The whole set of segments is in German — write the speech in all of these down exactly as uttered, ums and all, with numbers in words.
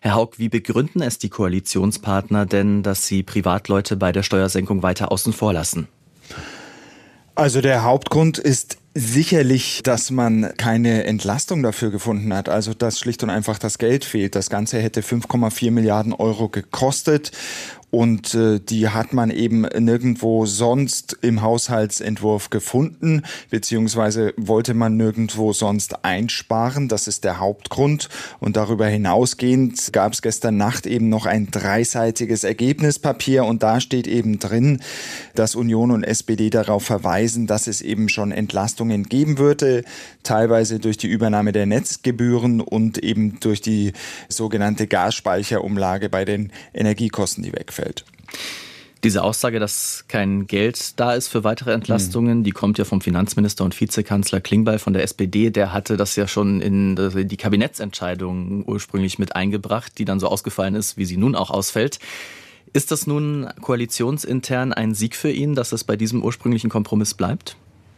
Herr Hauck, wie begründen es die Koalitionspartner denn, dass sie Privatleute bei der Steuersenkung weiter außen vor lassen? Also der Hauptgrund ist sicherlich, dass man keine Entlastung dafür gefunden hat. Also dass schlicht und einfach das Geld fehlt. Das Ganze hätte fünf Komma vier Milliarden Euro gekostet. Und äh, die hat man eben nirgendwo sonst im Haushaltsentwurf gefunden, beziehungsweise wollte man nirgendwo sonst einsparen. Das ist der Hauptgrund. Und darüber hinausgehend gab es gestern Nacht eben noch ein dreiseitiges Ergebnispapier. Und da steht eben drin, dass Union und S P D darauf verweisen, dass es eben schon Entlastungen geben würde, teilweise durch die Übernahme der Netzgebühren und eben durch die sogenannte Gasspeicherumlage bei den Energiekosten, die wegfällt. Diese Aussage, dass kein Geld da ist für weitere Entlastungen, mhm. die kommt ja vom Finanzminister und Vizekanzler Klingbeil von der S P D. Der hatte das ja schon in die Kabinettsentscheidung ursprünglich mit eingebracht, die dann so ausgefallen ist, wie sie nun auch ausfällt. Ist das nun koalitionsintern ein Sieg für ihn, dass es bei diesem ursprünglichen Kompromiss bleibt?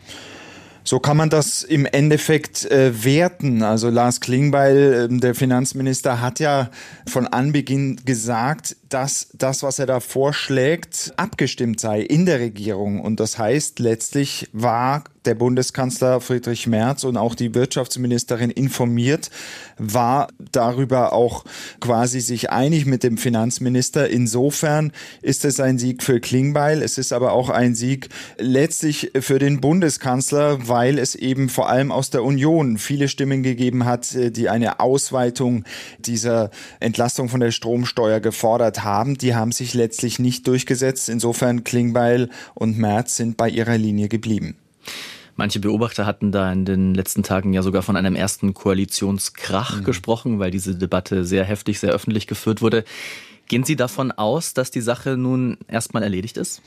So kann man das im Endeffekt äh, werten. Also Lars Klingbeil, äh, der Finanzminister, hat ja von Anbeginn gesagt, dass das, was er da vorschlägt, abgestimmt sei in der Regierung. Und das heißt, letztlich war der Bundeskanzler Friedrich Merz und auch die Wirtschaftsministerin informiert, war darüber auch quasi sich einig mit dem Finanzminister. Insofern ist es ein Sieg für Klingbeil. Es ist aber auch ein Sieg letztlich für den Bundeskanzler, weil es eben vor allem aus der Union viele Stimmen gegeben hat, die eine Ausweitung dieser Entlastung von der Stromsteuer gefordert haben. Die haben sich letztlich nicht durchgesetzt. Insofern Klingbeil und Merz sind bei ihrer Linie geblieben. Manche Beobachter hatten da in den letzten Tagen ja sogar von einem ersten Koalitionskrach mhm. gesprochen, weil diese Debatte sehr heftig, sehr öffentlich geführt wurde. Gehen Sie davon aus, dass die Sache nun erstmal erledigt ist?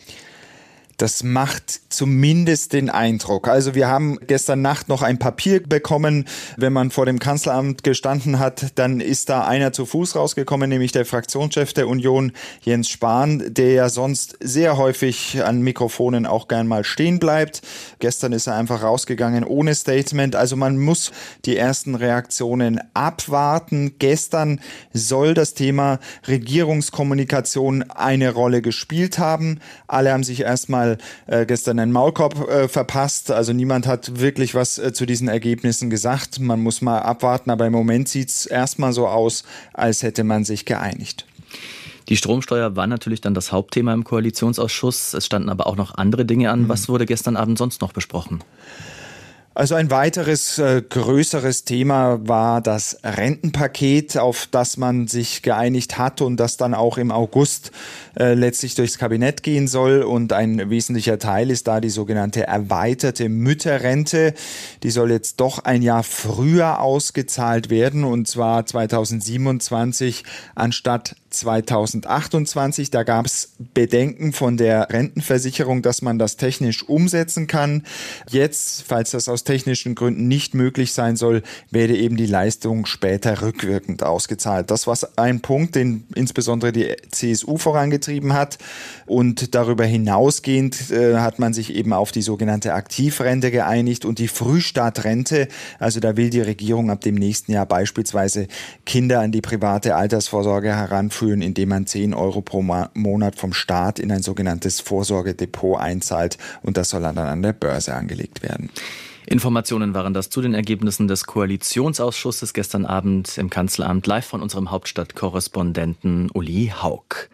Das macht zumindest den Eindruck. Also wir haben gestern Nacht noch ein Papier bekommen. Wenn man vor dem Kanzleramt gestanden hat, dann ist da einer zu Fuß rausgekommen, nämlich der Fraktionschef der Union, Jens Spahn, der ja sonst sehr häufig an Mikrofonen auch gern mal stehen bleibt. Gestern ist er einfach rausgegangen ohne Statement. Also man muss die ersten Reaktionen abwarten. Gestern soll das Thema Regierungskommunikation eine Rolle gespielt haben. Alle haben sich erstmal äh, gestern einen Maulkorb äh, verpasst. Also niemand hat wirklich was äh, zu diesen Ergebnissen gesagt. Man muss mal abwarten, aber im Moment sieht es erstmal so aus, als hätte man sich geeinigt. Die Stromsteuer war natürlich dann das Hauptthema im Koalitionsausschuss. Es standen aber auch noch andere Dinge an. Mhm. Was wurde gestern Abend sonst noch besprochen? Also ein weiteres äh, größeres Thema war das Rentenpaket, auf das man sich geeinigt hat und das dann auch im August äh, letztlich durchs Kabinett gehen soll. Und ein wesentlicher Teil ist da die sogenannte erweiterte Mütterrente. Die soll jetzt doch ein Jahr früher ausgezahlt werden, und zwar zweitausendsiebenundzwanzig anstatt zweitausendachtundzwanzig. Da gab es Bedenken von der Rentenversicherung, dass man das technisch umsetzen kann. Jetzt, falls das aus technischen Gründen nicht möglich sein soll, werde eben die Leistung später rückwirkend ausgezahlt. Das war ein Punkt, den insbesondere die C S U vorangetrieben hat. Und darüber hinausgehend äh, hat man sich eben auf die sogenannte Aktivrente geeinigt und die Frühstartrente. Also da will die Regierung ab dem nächsten Jahr beispielsweise Kinder an die private Altersvorsorge heranführen, indem man zehn Euro pro Monat vom Staat in ein sogenanntes Vorsorgedepot einzahlt, und das soll dann an der Börse angelegt werden. Informationen waren das zu den Ergebnissen des Koalitionsausschusses gestern Abend im Kanzleramt, live von unserem Hauptstadtkorrespondenten Uli Hauck.